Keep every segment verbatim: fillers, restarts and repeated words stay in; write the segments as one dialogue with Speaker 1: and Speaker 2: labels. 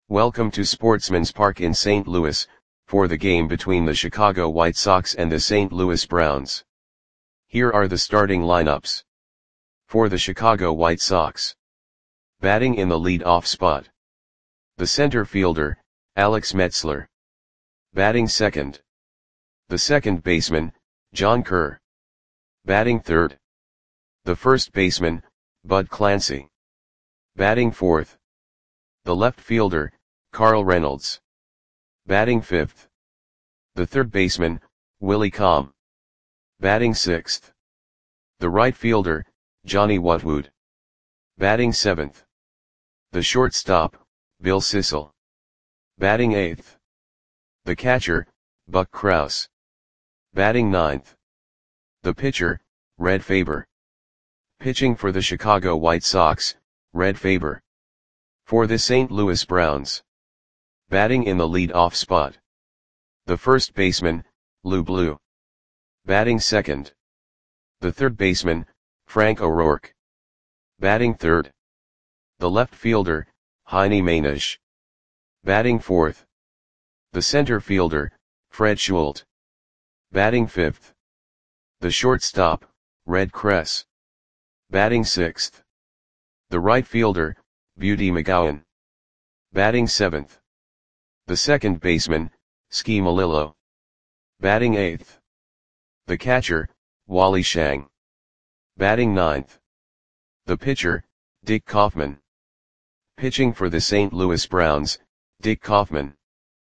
Speaker 1: Welcome to Sportsman's Park in Saint Louis, for the game between the Chicago White Sox and the Saint Louis Browns. Here are the starting lineups. For the Chicago White Sox. Batting in the lead-off spot. The center fielder, Alex Metzler. Batting second. The second baseman, John Kerr. Batting third. The first baseman, Bud Clancy. Batting fourth. The left fielder, Carl Reynolds. Batting fifth. The third baseman, Willie Comm. Batting sixth. The right fielder, Johnny Watwood. Batting seventh. The shortstop, Bill Sissel. Batting eighth. The catcher, Buck Krause. Batting ninth. The pitcher, Red Faber. Pitching for the Chicago White Sox, Red Faber. For the Saint Louis Browns. Batting in the lead-off spot. The first baseman, Lou Blue. Batting second. The third baseman, Frank O'Rourke. Batting third. The left fielder, Heine Mainisch. Batting fourth. The center fielder, Fred Schult. Batting fifth. The shortstop, Red Kress. Batting sixth. The right fielder, Beauty McGowan. Batting seventh. The second baseman, Ski Malillo. Batting eighth. The catcher, Wally Shang. Batting ninth. The pitcher, Dick Kaufman. Pitching for the Saint Louis Browns, Dick Kaufman.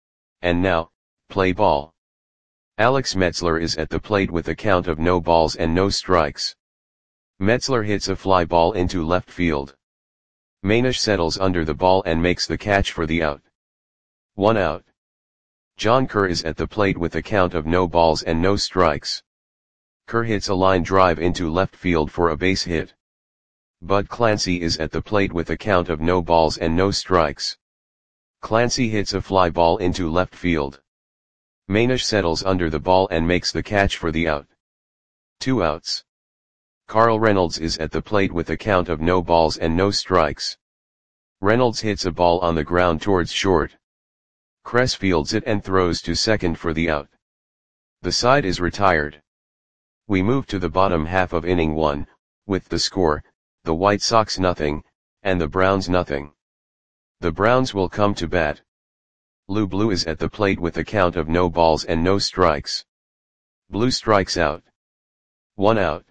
Speaker 1: And now, play ball. Alex Metzler is at the plate with a count of no balls and no strikes. Metzler hits a fly ball into left field. Mainisch settles under the ball and makes the catch for the out. One out. John Kerr is at the plate with a count of no balls and no strikes. Kerr hits a line drive into left field for a base hit. Bud Clancy is at the plate with a count of no balls and no strikes. Clancy hits a fly ball into left field. Mainisch settles under the ball and makes the catch for the out. Two outs. Carl Reynolds is at the plate with a count of no balls and no strikes. Reynolds hits a ball on the ground towards short. Kress fields it and throws to second for the out. The side is retired. We move to the bottom half of inning one, with the score, the White Sox nothing, and the Browns nothing. The Browns will come to bat. Lou Blue is at the plate with a count of no balls and no strikes. Blue strikes out. One out.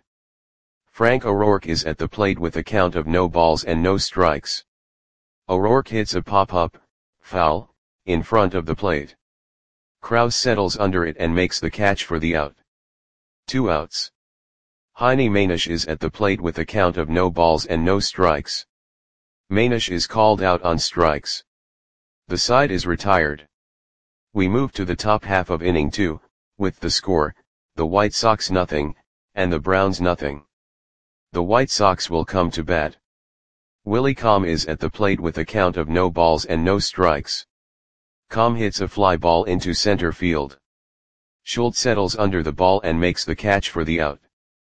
Speaker 1: Frank O'Rourke is at the plate with a count of no balls and no strikes. O'Rourke hits a pop-up, foul, in front of the plate. Krause settles under it and makes the catch for the out. Two outs. Heine Mainisch is at the plate with a count of no balls and no strikes. Mainisch is called out on strikes. The side is retired. We move to the top half of inning two, with the score, the White Sox nothing, and the Browns nothing. The White Sox will come to bat. Willie Comm is at the plate with a count of no balls and no strikes. Comm hits a fly ball into center field. Schult settles under the ball and makes the catch for the out.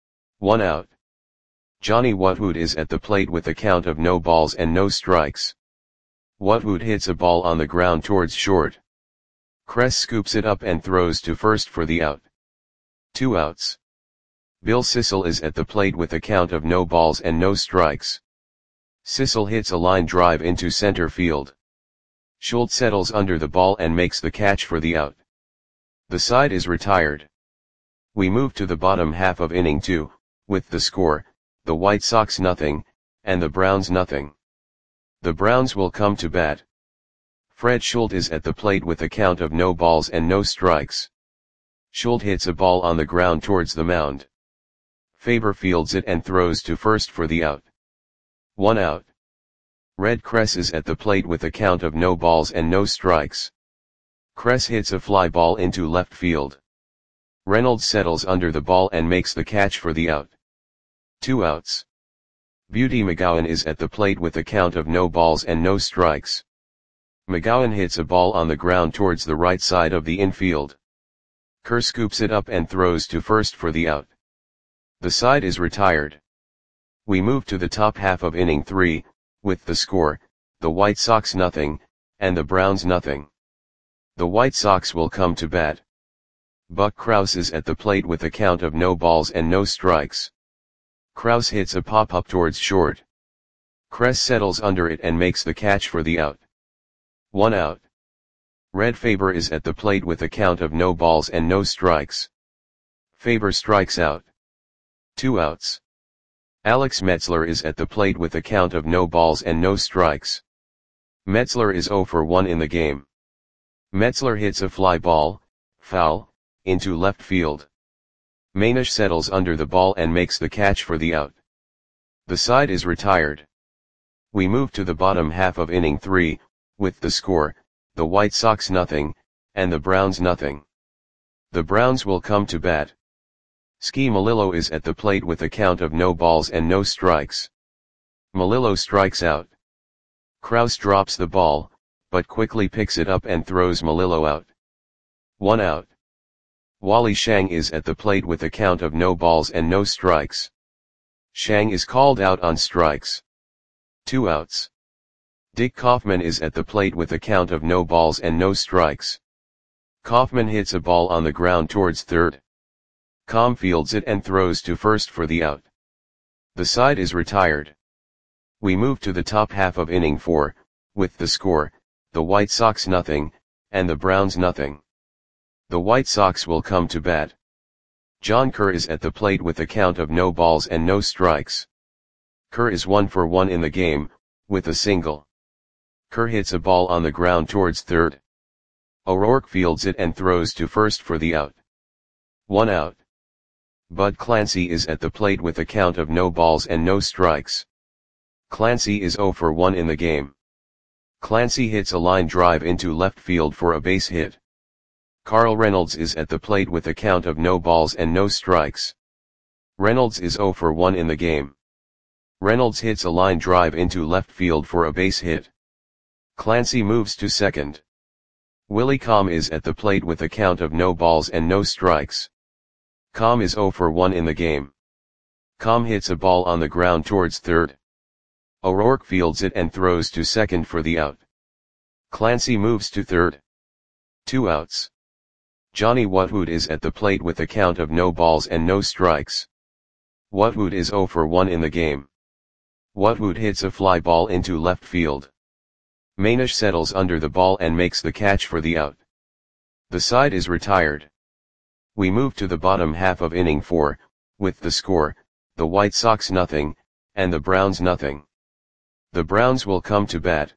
Speaker 1: One out. Johnny Watwood is at the plate with a count of no balls and no strikes. Watwood hits a ball on the ground towards short. Kress scoops it up and throws to first for the out. Two outs. Bill Sissel is at the plate with a count of no balls and no strikes. Sissel hits a line drive into center field. Schult settles under the ball and makes the catch for the out. The side is retired. We move to the bottom half of inning two, with the score, the White Sox nothing, and the Browns nothing. The Browns will come to bat. Fred Schult is at the plate with a count of no balls and no strikes. Schult hits a ball on the ground towards the mound. Faber fields it and throws to first for the out. One out. Red Kress is at the plate with a count of no balls and no strikes. Kress hits a fly ball into left field. Reynolds settles under the ball and makes the catch for the out. Two outs. Beauty McGowan is at the plate with a count of no balls and no strikes. McGowan hits a ball on the ground towards the right side of the infield. Kerr scoops it up and throws to first for the out. The side is retired. We move to the top half of inning three, with the score, the White Sox nothing, and the Browns nothing. The White Sox will come to bat. Buck Krause is at the plate with a count of no balls and no strikes. Krause hits a pop-up towards short. Kress settles under it and makes the catch for the out. One out. Red Faber is at the plate with a count of no balls and no strikes. Faber strikes out. Two outs. Alex Metzler is at the plate with a count of no balls and no strikes. Metzler is zero for one in the game. Metzler hits a fly ball, foul, into left field. Manish settles under the ball and makes the catch for the out. The side is retired. We move to the bottom half of inning three, with the score, the White Sox nothing, and the Browns nothing. The Browns will come to bat. Ski Melillo is at the plate with a count of no balls and no strikes. Melillo strikes out. Krause drops the ball, but quickly picks it up and throws Melillo out. One out. Wally Shang is at the plate with a count of no balls and no strikes. Shang is called out on strikes. Two outs. Dick Kaufman is at the plate with a count of no balls and no strikes. Kaufman hits a ball on the ground towards third. Com fields it and throws to first for the out. The side is retired. We move to the top half of inning four, with the score, the White Sox nothing, and the Browns nothing. The White Sox will come to bat. John Kerr is at the plate with a count of no balls and no strikes. Kerr is one for one in the game, with a single. Kerr hits a ball on the ground towards third. O'Rourke fields it and throws to first for the out. One out. Bud Clancy is at the plate with a count of no balls and no strikes. Clancy is zero for one in the game. Clancy hits a line drive into left field for a base hit. Carl Reynolds is at the plate with a count of no balls and no strikes. Reynolds is zero for one in the game. Reynolds hits a line drive into left field for a base hit. Clancy moves to second. Willie Com is at the plate with a count of no balls and no strikes. Com is zero for one in the game. Com hits a ball on the ground towards third. O'Rourke fields it and throws to second for the out. Clancy moves to third. Two outs. Johnny Whatwood is at the plate with a count of no balls and no strikes. Whatwood is zero for one in the game. Whatwood hits a fly ball into left field. Manish settles under the ball and makes the catch for the out. The side is retired. We move to the bottom half of inning four, with the score, the White Sox nothing, and the Browns nothing. The Browns will come to bat.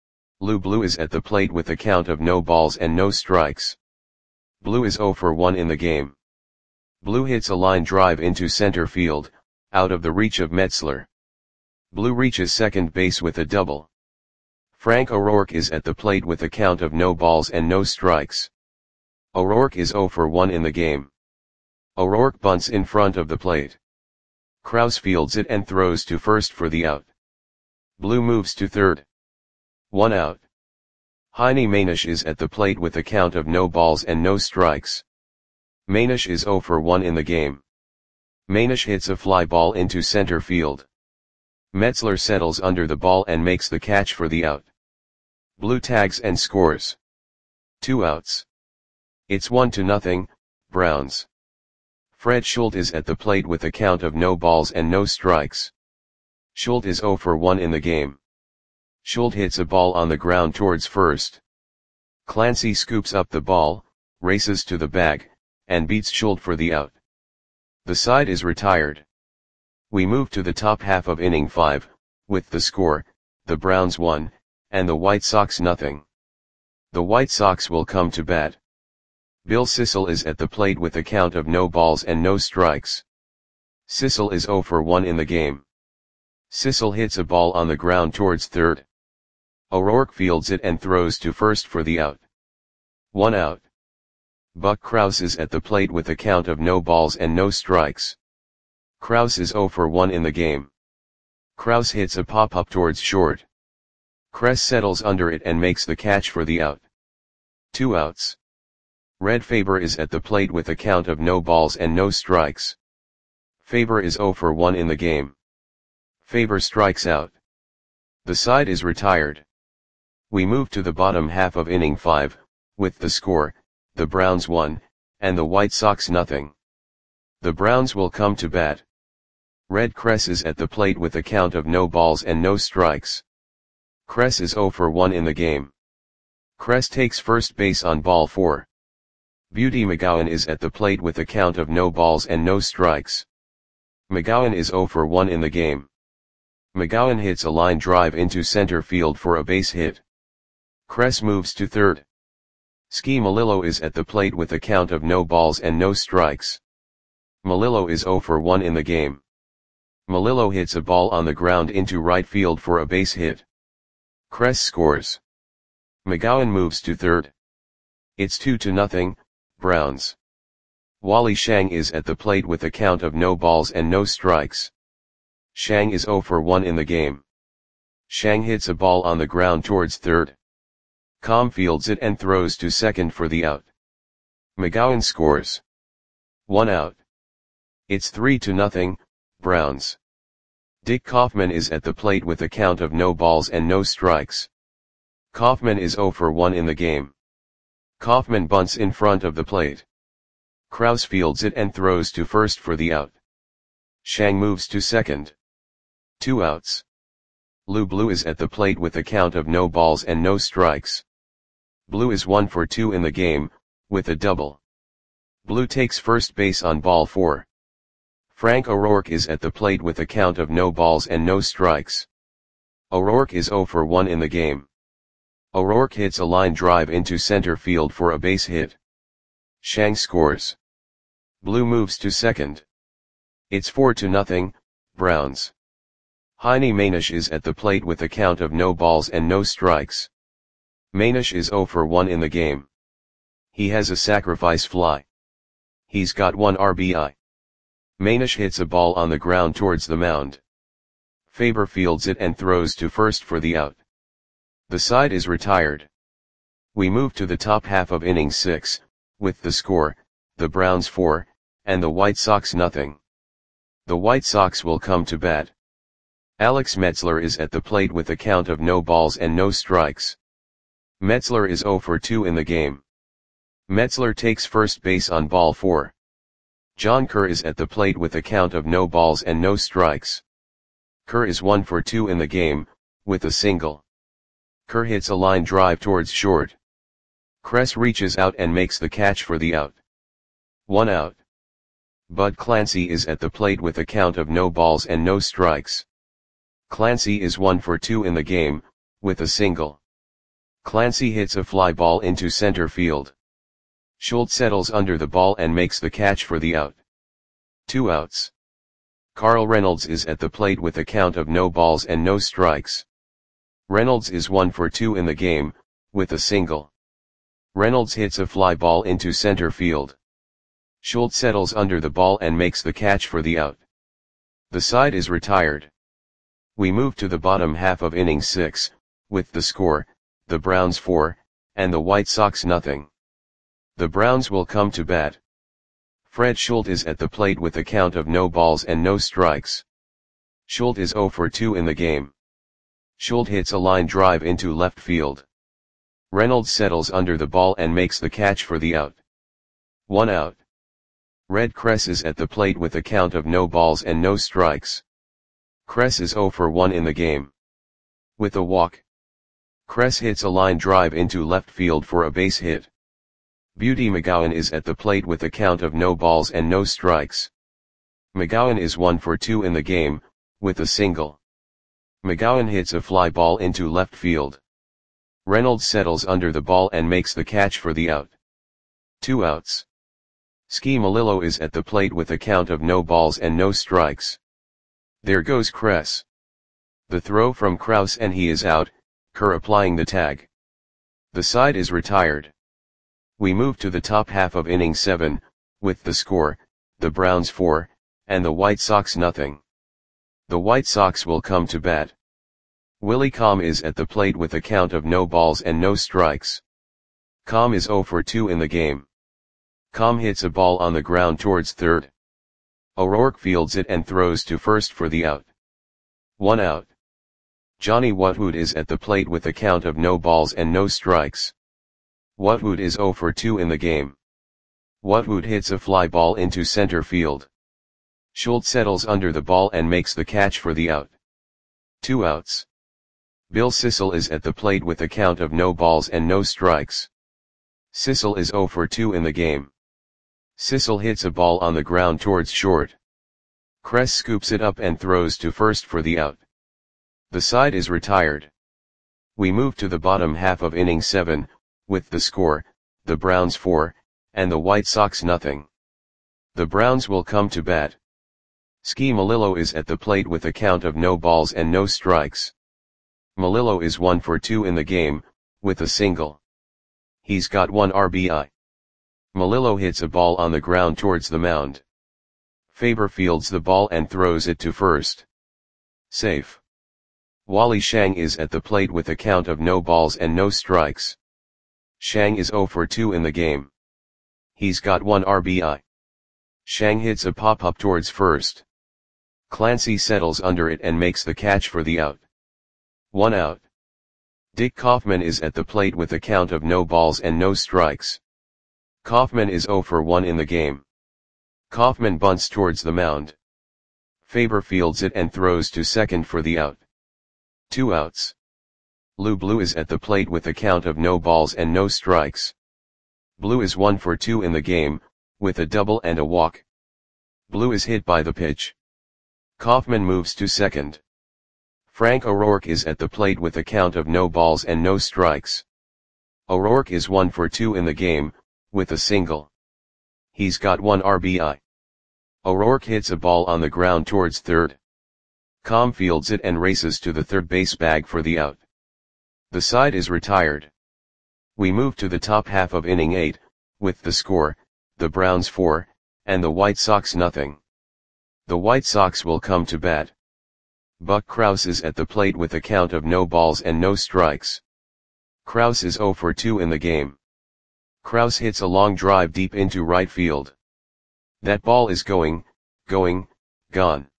Speaker 1: Lou Blue is at the plate with a count of no balls and no strikes. Blue is zero for one in the game. Blue hits a line drive into center field, out of the reach of Metzler. Blue reaches second base with a double. Frank O'Rourke is at the plate with a count of no balls and no strikes. O'Rourke is zero for one in the game. O'Rourke bunts in front of the plate. Krause fields it and throws to first for the out. Blue moves to third. One out. Heine Manish is at the plate with a count of no balls and no strikes. Manish is zero for one in the game. Manish hits a fly ball into center field. Metzler settles under the ball and makes the catch for the out. Blue tags and scores. Two outs. It's one to nothing, Browns. Fred Schultz is at the plate with a count of no balls and no strikes. Schultz is zero for one in the game. Schultz hits a ball on the ground towards first. Clancy scoops up the ball, races to the bag, and beats Schultz for the out. The side is retired. We move to the top half of inning five, with the score, the Browns one, and the White Sox nothing. The White Sox will come to bat. Bill Sissel is at the plate with a count of no balls and no strikes. Sissel is zero for one in the game. Sissel hits a ball on the ground towards third. O'Rourke fields it and throws to first for the out. One out. Buck Krause is at the plate with a count of no balls and no strikes. Krause is zero for one in the game. Krause hits a pop-up towards short. Kress settles under it and makes the catch for the out. Two outs. Red Faber is at the plate with a count of no balls and no strikes. Faber is zero for one in the game. Faber strikes out. The side is retired. We move to the bottom half of inning five, with the score, the Browns one, and the White Sox nothing. The Browns will come to bat. Red Cress is at the plate with a count of no balls and no strikes. Cress is oh for one in the game. Cress takes first base on ball four. Beauty McGowan is at the plate with a count of no balls and no strikes. McGowan is oh for one in the game. McGowan hits a line drive into center field for a base hit. Cress moves to third. Ski Melillo is at the plate with a count of no balls and no strikes. Melillo is oh for one in the game. Melillo hits a ball on the ground into right field for a base hit. Cress scores. McGowan moves to third. It's two to nothing, Browns. Wally Shang is at the plate with a count of no balls and no strikes. Shang is oh for one in the game. Shang hits a ball on the ground towards third. Com fields it and throws to second for the out. McGowan scores. One out. It's three to nothing, Browns. Dick Kaufman is at the plate with a count of no balls and no strikes. Kaufman is oh for one in the game. Kaufman bunts in front of the plate. Kraus fields it and throws to first for the out. Shang moves to second. Two outs. Lou Blue is at the plate with a count of no balls and no strikes. Blue is one for two in the game, with a double. Blue takes first base on ball four. Frank O'Rourke is at the plate with a count of no balls and no strikes. O'Rourke is oh for one in the game. O'Rourke hits a line drive into center field for a base hit. Shang scores. Blue moves to second. It's four to nothing, Browns. Heine Manish is at the plate with a count of no balls and no strikes. Manish is oh for one in the game. He has a sacrifice fly. He's got one R B I. Manish hits a ball on the ground towards the mound. Faber fields it and throws to first for the out. The side is retired. We move to the top half of inning six, with the score, the Browns four, and the White Sox nothing. The White Sox will come to bat. Alex Metzler is at the plate with a count of no balls and no strikes. Metzler is oh for two in the game. Metzler takes first base on ball four. John Kerr is at the plate with a count of no balls and no strikes. Kerr is one for two in the game, with a single. Kerr hits a line drive towards short. Cress reaches out and makes the catch for the out. One out. Bud Clancy is at the plate with a count of no balls and no strikes. Clancy is one for two in the game, with a single. Clancy hits a fly ball into center field. Schultz settles under the ball and makes the catch for the out. Two outs. Carl Reynolds is at the plate with a count of no balls and no strikes. Reynolds is one for two in the game, with a single. Reynolds hits a fly ball into center field. Schultz settles under the ball and makes the catch for the out. The side is retired. We move to the bottom half of inning six, with the score, the Browns four, and the White Sox nothing. The Browns will come to bat. Fred Schultz is at the plate with a count of no balls and no strikes. Schultz is oh for two in the game. Schultz hits a line drive into left field. Reynolds settles under the ball and makes the catch for the out. One out. Red Cress is at the plate with a count of no balls and no strikes. Cress is oh for one in the game. With a walk. Cress hits a line drive into left field for a base hit. Beauty McGowan is at the plate with a count of no balls and no strikes. McGowan is one for two in the game, with a single. McGowan hits a fly ball into left field. Reynolds settles under the ball and makes the catch for the out. Two outs. Ski Melillo is at the plate with a count of no balls and no strikes. There goes Cress. The throw from Kraus and he is out, Kerr applying the tag. The side is retired. We move to the top half of inning seven, with the score, the Browns four, and the White Sox nothing. The White Sox will come to bat. Willie Com is at the plate with a count of no balls and no strikes. Com is oh for two in the game. Com hits a ball on the ground towards third. O'Rourke fields it and throws to first for the out. One out. Johnny Whatwood is at the plate with a count of no balls and no strikes. Whatwood is zero for two in the game. Whatwood hits a fly ball into center field. Schultz settles under the ball and makes the catch for the out. Two outs. Bill Sissel is at the plate with a count of no balls and no strikes. Sissel is zero for two in the game. Sissel hits a ball on the ground towards short. Kress scoops it up and throws to first for the out. The side is retired. We move to the bottom half of inning seven, with the score, the Browns four, and the White Sox nothing. The Browns will come to bat. Ski Melillo is at the plate with a count of no balls and no strikes. Melillo is one for two in the game, with a single. He's got one R B I. Melillo hits a ball on the ground towards the mound. Faber fields the ball and throws it to first. Safe. Wally Shang is at the plate with a count of no balls and no strikes. Shang is zero for two in the game. He's got one R B I. Shang hits a pop-up towards first. Clancy settles under it and makes the catch for the out. One out. Dick Kaufman is at the plate with a count of no balls and no strikes. Kaufman is zero for one in the game. Kaufman bunts towards the mound. Faber fields it and throws to second for the out. Two outs. Lou Blue is at the plate with a count of no balls and no strikes. Blue is one for two in the game, with a double and a walk. Blue is hit by the pitch. Kaufman moves to second. Frank O'Rourke is at the plate with a count of no balls and no strikes. O'Rourke is one for two in the game, with a single. He's got one R B I. O'Rourke hits a ball on the ground towards third. Com fields it and races to the third base bag for the out. The side is retired. We move to the top half of inning eight, with the score, the Browns four, and the White Sox nothing. The White Sox will come to bat. Buck Krause is at the plate with a count of no balls and no strikes. Krause is zero for two in the game. Krause hits a long drive deep into right field. That ball is going, going, gone.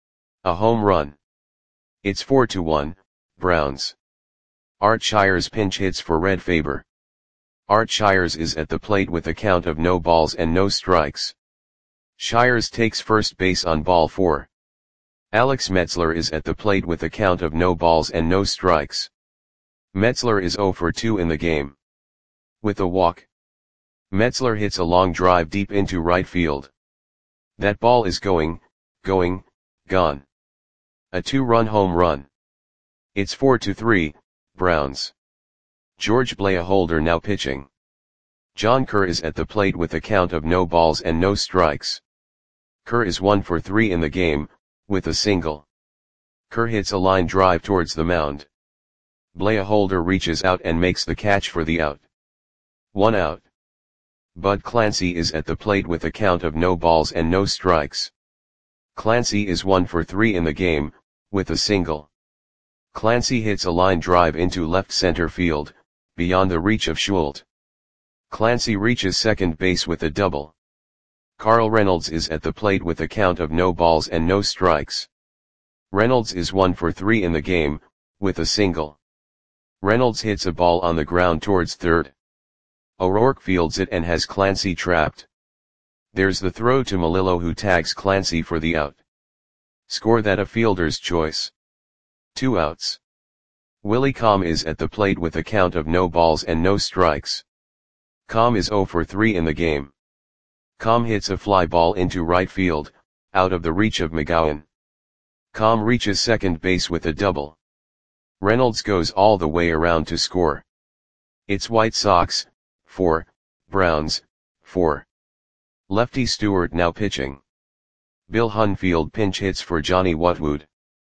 Speaker 1: A home run. It's four to one, Browns. Art Shires pinch hits for Red Faber. Art Shires is at the plate with a count of no balls and no strikes. Shires takes first base on ball four. Alex Metzler is at the plate with a count of no balls and no strikes. Metzler is zero for two in the game. With a walk. Metzler hits a long drive deep into right field. That ball is going, going, gone. A two-run home run. It's four to three, Browns. George Blaholder now pitching. John Kerr is at the plate with a count of no balls and no strikes. Kerr is one for three in the game, with a single. Kerr hits a line drive towards the mound. Blaholder reaches out and makes the catch for the out. One out. Bud Clancy is at the plate with a count of no balls and no strikes. Clancy is one for three in the game, with a single. Clancy hits a line drive into left center field, beyond the reach of Schultz. Clancy reaches second base with a double. Carl Reynolds is at the plate with a count of no balls and no strikes. Reynolds is one for three in the game, with a single. Reynolds hits a ball on the ground towards third. O'Rourke fields it and has Clancy trapped. There's the throw to Melillo, who tags Clancy for the out. Score that a fielder's choice. Two outs. Willie Com is at the plate with a count of no balls and no strikes. Com is zero for three in the game. Com hits a fly ball into right field, out of the reach of McGowan. Com reaches second base with a double. Reynolds goes all the way around to score. It's White Sox, four, Browns, four. Lefty Stewart now pitching. Bill Hunfield pinch hits for Johnny Whatwood.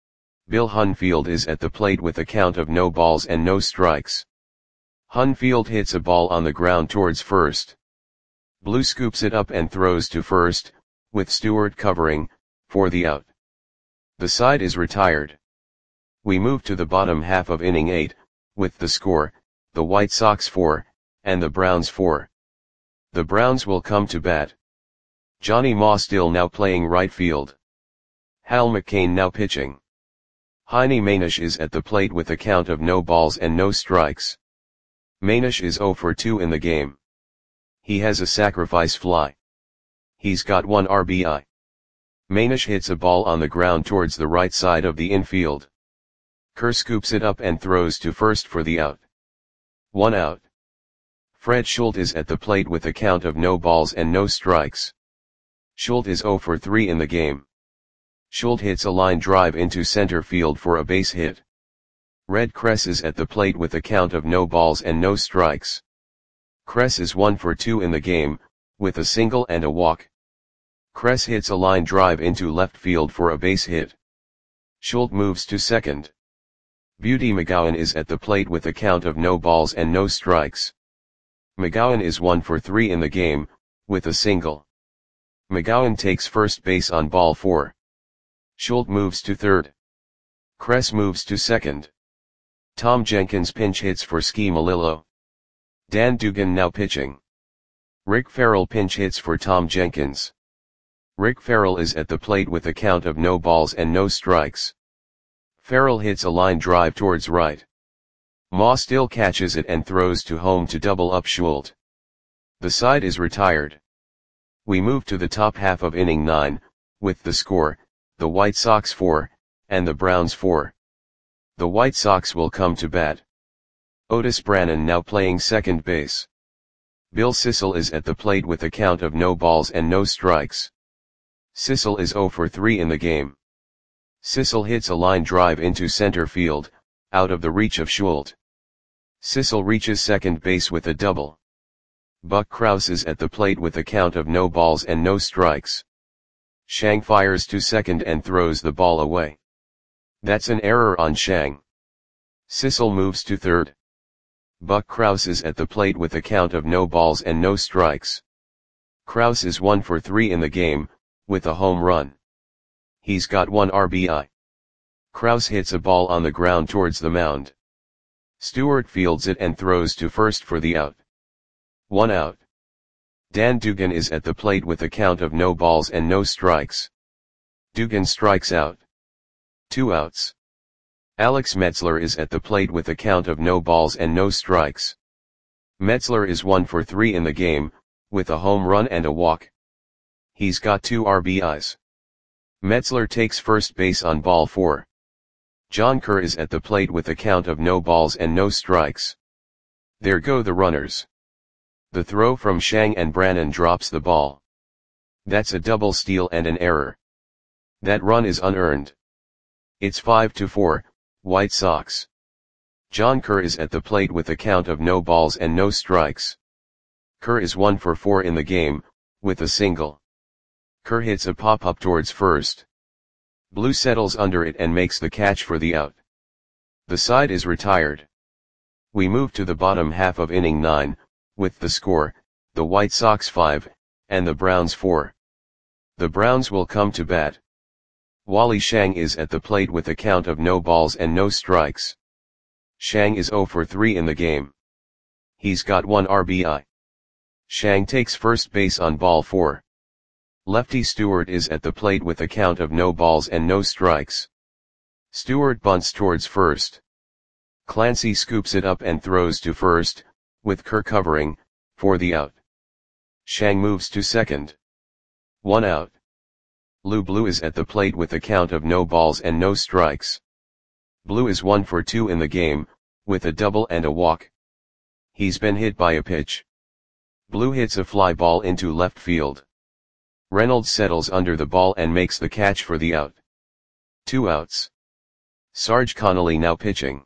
Speaker 1: Bill Hunfield is at the plate with a count of no balls and no strikes. Hunfield hits a ball on the ground towards first. Blue scoops it up and throws to first, with Stewart covering, for the out. The side is retired. We move to the bottom half of inning eight, with the score, the White Sox four, and the Browns four. The Browns will come to bat. Johnny Moss still now playing right field. Hal McCain now pitching. Heine Manish is at the plate with a count of no balls and no strikes. Manish is zero for two in the game. He has a sacrifice fly. He's got one R B I. Manish hits a ball on the ground towards the right side of the infield. Kerr scoops it up and throws to first for the out. One out. Fred Schultz is at the plate with a count of no balls and no strikes. Schultz is zero for three in the game. Schultz hits a line drive into center field for a base hit. Red Kress is at the plate with a count of no balls and no strikes. Kress is one for two in the game, with a single and a walk. Kress hits a line drive into left field for a base hit. Schultz moves to second. Beauty McGowan is at the plate with a count of no balls and no strikes. McGowan is one for three in the game, with a single. McGowan takes first base on ball four. Schultz moves to third. Kress moves to second. Tom Jenkins pinch hits for Ski Melillo. Dan Dugan now pitching. Rick Farrell pinch hits for Tom Jenkins. Rick Farrell is at the plate with a count of no balls and no strikes. Farrell hits a line drive towards right. Ma still catches it and throws to home to double up Schultz. The side is retired. We move to the top half of inning nine, with the score, the White Sox four, and the Browns four. The White Sox will come to bat. Otis Brannon now playing second base. Bill Sissel is at the plate with a count of no balls and no strikes. Sissel is zero for three in the game. Sissel hits a line drive into center field, out of the reach of Schultz. Sissel reaches second base with a double. Buck Krause is at the plate with a count of no balls and no strikes. Shang fires to second and throws the ball away. That's an error on Shang. Sissel moves to third. Buck Krause is at the plate with a count of no balls and no strikes. Krause is one for three in the game, with a home run. He's got one R B I. Krause hits a ball on the ground towards the mound. Stewart fields it and throws to first for the out. One out. Dan Dugan is at the plate with a count of no balls and no strikes. Dugan strikes out. Two outs. Alex Metzler is at the plate with a count of no balls and no strikes. Metzler is one for three in the game, with a home run and a walk. He's got two R B Is. Metzler takes first base on ball four. John Kerr is at the plate with a count of no balls and no strikes. There go the runners. The throw from Shang and Brannon drops the ball. That's a double steal and an error. That run is unearned. It's five to four, White Sox. John Kerr is at the plate with a count of no balls and no strikes. Kerr is one for four in the game, with a single. Kerr hits a pop-up towards first. Blue settles under it and makes the catch for the out. The side is retired. We move to the bottom half of inning nine, with the score, the White Sox five, and the Browns four. The Browns will come to bat. Wally Shang is at the plate with a count of no balls and no strikes. Shang is zero for three in the game. He's got one R B I. Shang takes first base on ball four. Lefty Stewart is at the plate with a count of no balls and no strikes. Stewart bunts towards first. Clancy scoops it up and throws to first, with Kerr covering, for the out. Shang moves to second. One out. Lou Blue is at the plate with a count of no balls and no strikes. Blue is one for two in the game, with a double and a walk. He's been hit by a pitch. Blue hits a fly ball into left field. Reynolds settles under the ball and makes the catch for the out. Two outs. Sarge Connolly now pitching.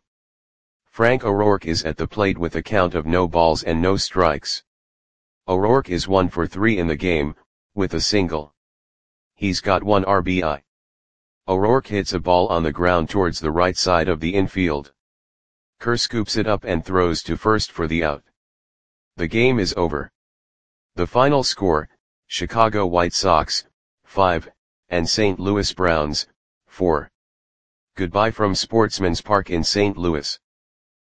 Speaker 1: Frank O'Rourke is at the plate with a count of no balls and no strikes. O'Rourke is one for three in the game, with a single. He's got one R B I. O'Rourke hits a ball on the ground towards the right side of the infield. Kerr scoops it up and throws to first for the out. The game is over. The final score, Chicago White Sox, five, and Saint Louis Browns, four. Goodbye from Sportsman's Park in Saint Louis.